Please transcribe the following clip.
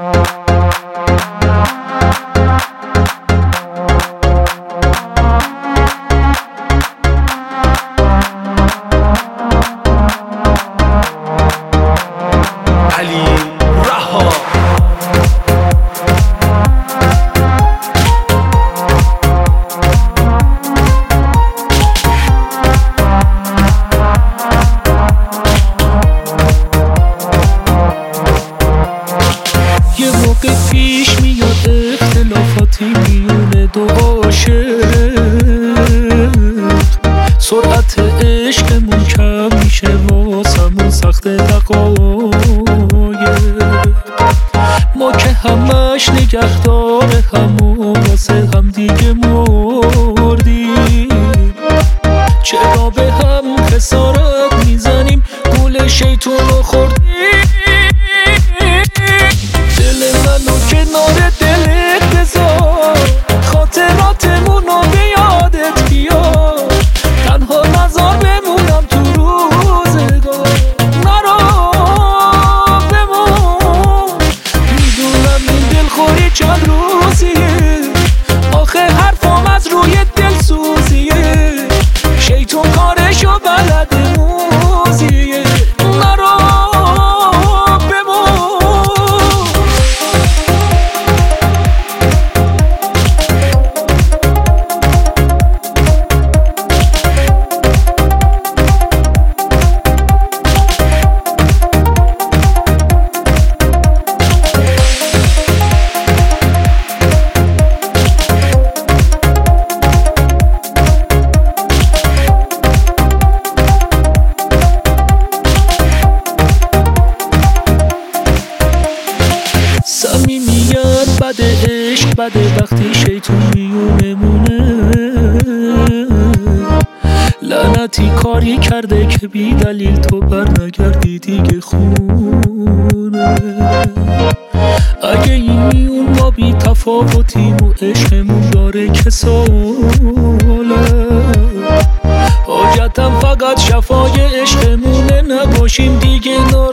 پیش میاد اختلافاتی میونه دو عاشق، سرعت عشقمون کم میشه واسمون سخت دقایق، ما که همش نگهدار همون واسه هم دیگه مردیم، چرا به هم خسارت میزنیم گول شیطون رو خوردیم. دل منو کنار دلت بذار، خاطراتمون رو به یادت بیار، تنها نذار بمونم تو روزگار، نرو بمون. میدونم این دلخوری چند روزیه، آخه حرفام از روی دل سوزیه، شیطون کارشو بلده موزیه، نرو صمیمیت بده، عشق بده وقتی شیطون میونمونه، لعنتی کاری کرده که بی دلیل تو بر نگردی دیگه خونه. اگه این میون ما بی تفاوتیم و عشقمون داره که ساله، حاجتم فقط شفای عشقمونه، نباشیم دیگه